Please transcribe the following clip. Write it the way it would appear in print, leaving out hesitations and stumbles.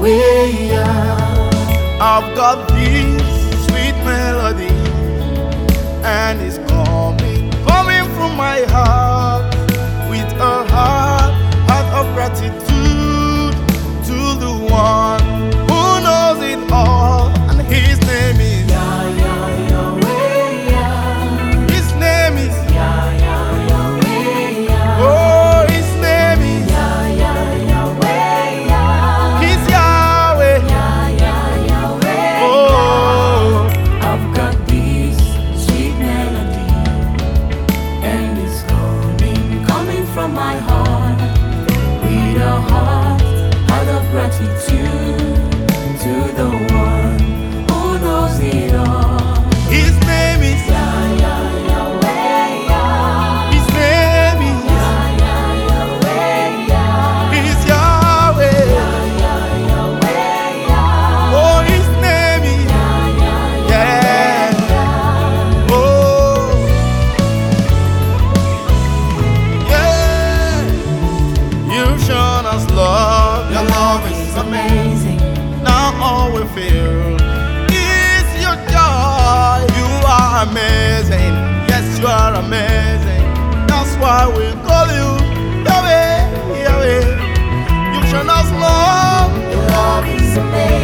I've got this sweet melody, and it's coming from my heart, with a heart of gratitude to the one who knows it all, and his name is His name is oh, his name is He's Yahweh. Oh, I've got this sweet melody, and it's coming from my heart, with a heart of gratitude to the one who knows it all. his name is His name is He's Yahweh. Oh, his name is yeah. Oh, yeah. You've shown us love. Your love is Amazing. now all we feel is your joy. You are amazing. Yes, you are amazing. That's why we call you Yahweh, Yahweh. You've shown us love. Your love is amazing.